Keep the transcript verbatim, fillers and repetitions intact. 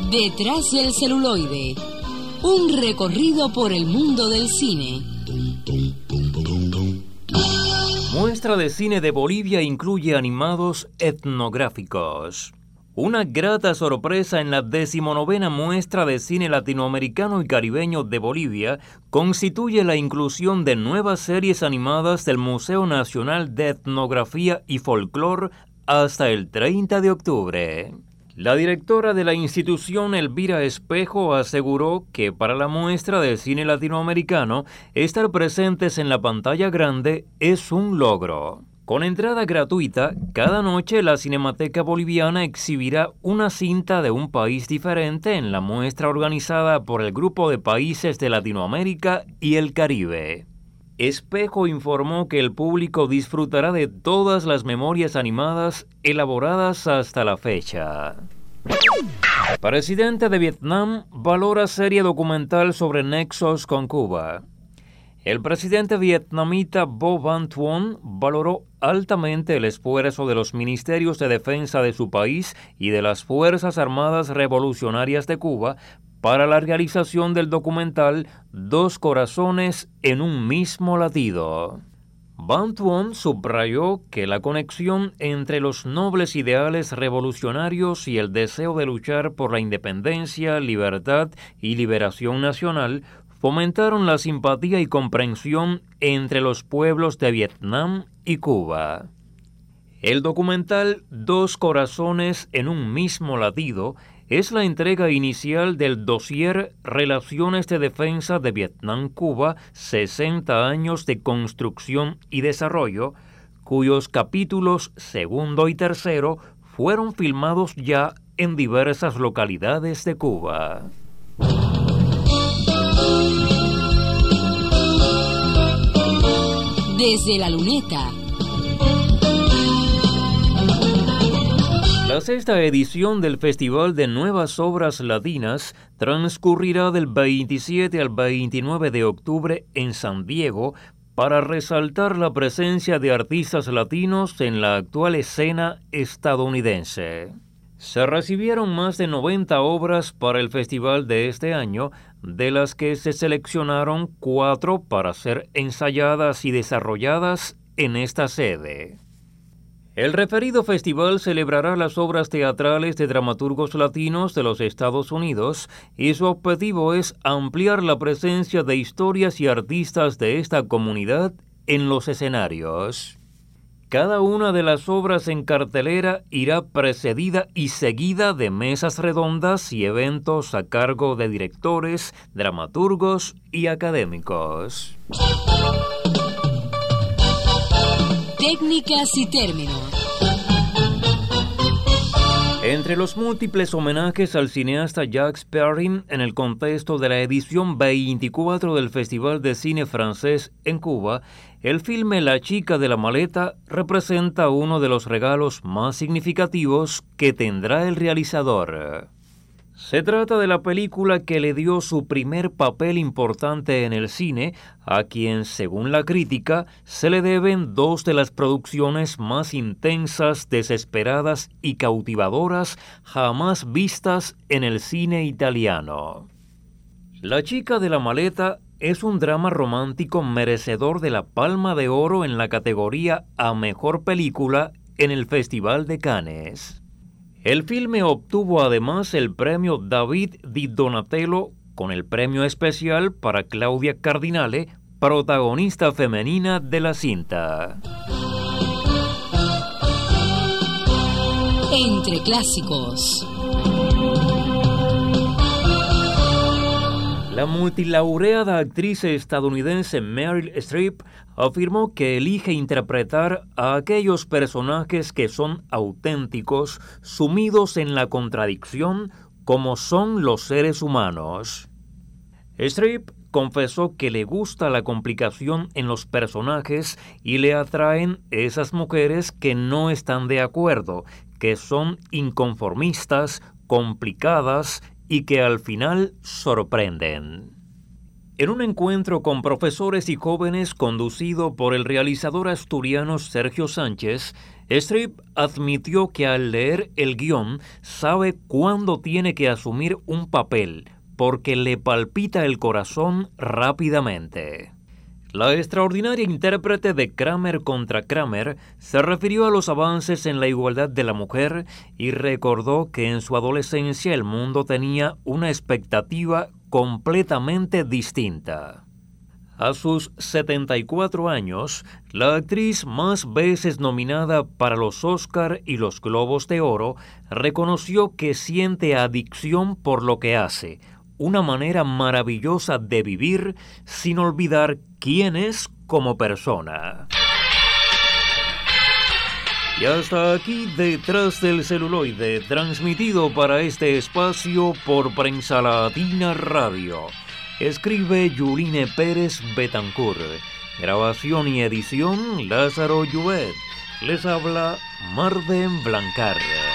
Detrás del celuloide, un recorrido por el mundo del cine. Muestra de cine de Bolivia incluye animados etnográficos. Una grata sorpresa en la decimonovena muestra de cine latinoamericano y caribeño de Bolivia constituye la inclusión de nuevas series animadas del Museo Nacional de Etnografía y Folclor hasta el treinta de octubre. La directora de la institución, Elvira Espejo, aseguró que para la muestra de cine latinoamericano, estar presentes en la pantalla grande es un logro. Con entrada gratuita, cada noche la Cinemateca Boliviana exhibirá una cinta de un país diferente en la muestra organizada por el Grupo de Países de Latinoamérica y el Caribe. Espejo informó que el público disfrutará de todas las memorias animadas elaboradas hasta la fecha. Presidente de Vietnam valora serie documental sobre nexos con Cuba. El presidente vietnamita Vo Van Thuon valoró altamente el esfuerzo de los ministerios de defensa de su país y de las Fuerzas Armadas Revolucionarias de Cuba para la realización del documental Dos Corazones en un mismo latido. Van Thuon subrayó que la conexión entre los nobles ideales revolucionarios y el deseo de luchar por la independencia, libertad y liberación nacional fomentaron la simpatía y comprensión entre los pueblos de Vietnam y Cuba. El documental Dos Corazones en un mismo latido es la entrega inicial del dossier Relaciones de Defensa de Vietnam-Cuba, sesenta años de construcción y desarrollo, cuyos capítulos segundo y tercero fueron filmados ya en diversas localidades de Cuba. Desde la luneta. La sexta edición del Festival de Nuevas Obras Latinas transcurrirá del veintisiete al veintinueve de octubre en San Diego para resaltar la presencia de artistas latinos en la actual escena estadounidense. Se recibieron más de noventa obras para el festival de este año, de las que se seleccionaron cuatro para ser ensayadas y desarrolladas en esta sede. El referido festival celebrará las obras teatrales de dramaturgos latinos de los Estados Unidos y su objetivo es ampliar la presencia de historias y artistas de esta comunidad en los escenarios. Cada una de las obras en cartelera irá precedida y seguida de mesas redondas y eventos a cargo de directores, dramaturgos y académicos. Técnicas y términos. Entre los múltiples homenajes al cineasta Jacques Perrin en el contexto de la edición veinticuatro del Festival de Cine Francés en Cuba, el filme La chica de la maleta representa uno de los regalos más significativos que tendrá el realizador. Se trata de la película que le dio su primer papel importante en el cine, a quien, según la crítica, se le deben dos de las producciones más intensas, desesperadas y cautivadoras jamás vistas en el cine italiano. La chica de la maleta es un drama romántico merecedor de la Palma de Oro en la categoría a Mejor Película en el Festival de Cannes. El filme obtuvo además el premio David di Donatello con el premio especial para Claudia Cardinale, protagonista femenina de la cinta. Entre clásicos. La multilaureada actriz estadounidense Meryl Streep afirmó que elige interpretar a aquellos personajes que son auténticos, sumidos en la contradicción, como son los seres humanos. Streep confesó que le gusta la complicación en los personajes y le atraen esas mujeres que no están de acuerdo, que son inconformistas, complicadas y que al final sorprenden. En un encuentro con profesores y jóvenes conducido por el realizador asturiano Sergio Sánchez, Streep admitió que al leer el guión sabe cuándo tiene que asumir un papel, porque le palpita el corazón rápidamente. La extraordinaria intérprete de Kramer contra Kramer se refirió a los avances en la igualdad de la mujer y recordó que en su adolescencia el mundo tenía una expectativa completamente distinta. A sus setenta y cuatro años, la actriz más veces nominada para los Oscar y los Globos de Oro reconoció que siente adicción por lo que hace, una manera maravillosa de vivir sin olvidar quién es como persona. Y hasta aquí Detrás del Celuloide, transmitido para este espacio por Prensa Latina Radio. Escribe Yuline Pérez Betancourt. Grabación y edición Lázaro Lluet. Les habla Marden Blancar.